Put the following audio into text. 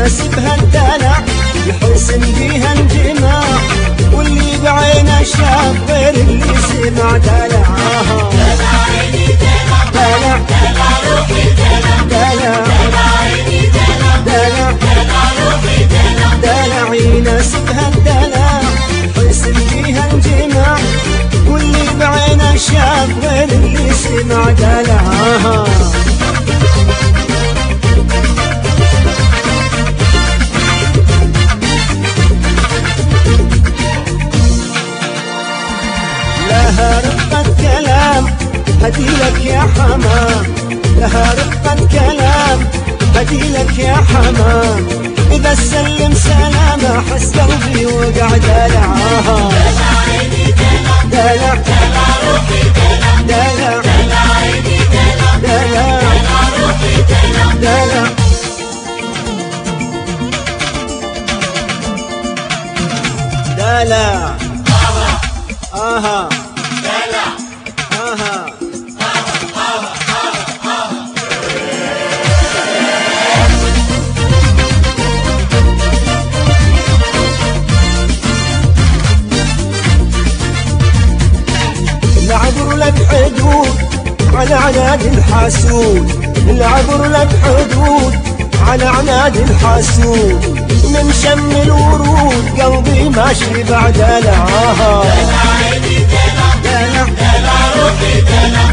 يناسبها الدلع يحسن بيها انجماع، واللي بعينه شاف غير اللي سمع دلعها. دلع عيني دلع دلع دلع روحي دلع دلع دلع عيني دلع دلع دلع روحي دلع دلع يناسبها الدلع يحسن بيها انجماع، واللي بعينه شاف غير اللي سمع دلعها. لها رقة كلام هديلك يا حمام، لها رقة كلام هديلك يا حمام، إذا سلم سلامة حس قلبي وقع دلعها. دلع عيني دلع دلع دلع روحي دلع دلع دلع عيني دلع دلع دلع روحي دلع دلع دلع آها دلع آها العبر لك حدود على عناد الحاسود، العبر لك حدود على عناد الحاسود، من شم الورود قلبي ماشي بعد دلعها. دلع عيني دلع دلع دلع روحي دلع